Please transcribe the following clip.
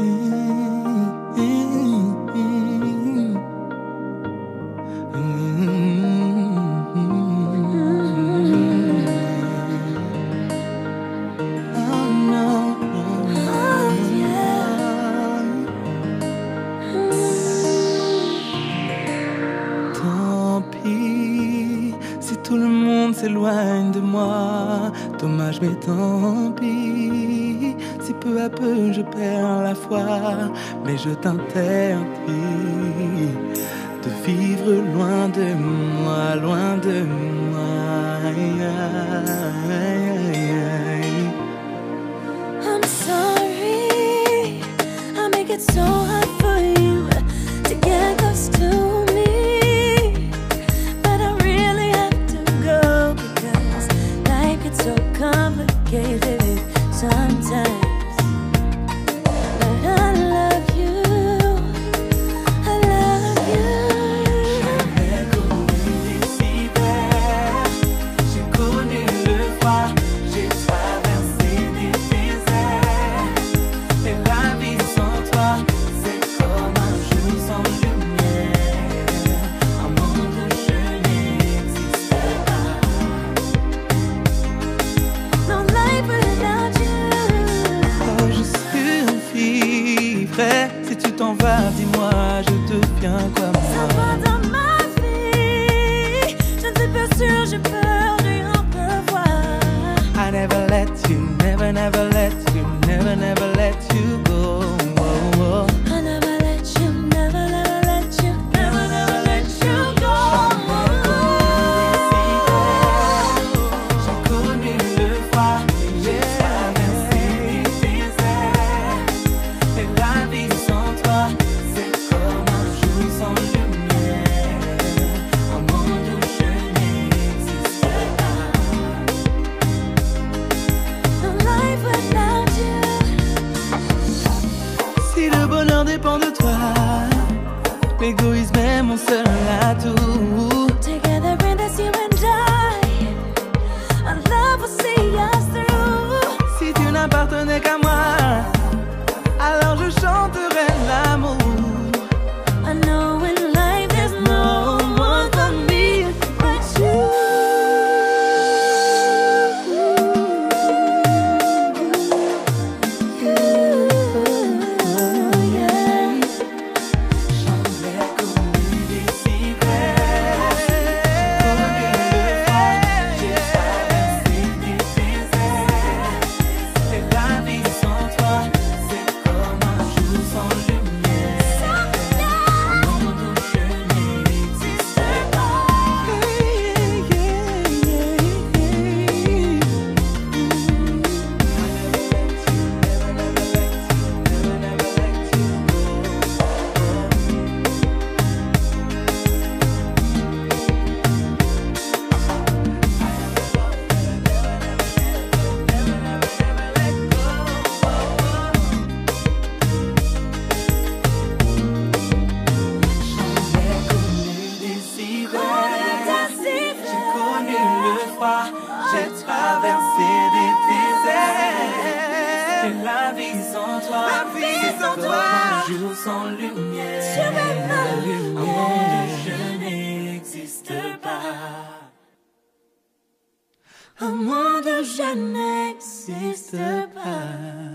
S'éloigne de moi, dommage mais tant pis. Si peu à peu je perds la foi, mais je t'interdis de vivre loin de moi, loin de moi. I'm sorry, I make it so hard for you to get close to me. So complicated sometimes, but I love you, I love you. J'avais connu des hivers, j'ai connu le froid, j'ai traversé des déserts. Et la vie sans toi, c'est comme un jour sans lumière, un monde où je n'existe pas. Si tu t'en vas, dis-moi, je deviens comme moi. Ça va dans ma vie, je ne suis pas sûre, j'ai peur de revoir. I never let you, never, never let you, never, never let you go. I never let you, never, never let you, never, never let you go. J'ai connu le froid, j'ai traversé des déserts. Et la vie sans toi, c'est comme un jour sans lumière, un monde où je n'existe pas. No life without you. Si le bonheur dépend de toi, l'égoïsme est mon seul atout. Together in this you and I, our love will see us through. Si tu n'appartenais qu'à moi, alors je chanterai l'amour. I know in life there's no one for me but you. Yeah. J'avais connu des hivers, j'ai connu le froid, j'ai traversé des déserts. Et la vie sans toi, c'est comme un jour sans lumière, un monde où je n'existe pas. J'ai connu des hivers, j'ai connu le froid, j'ai traversé des déserts. Et la vie sans toi, c'est comme un jour sans lumière, un monde où je n'existe pas, un monde où je n'existe pas.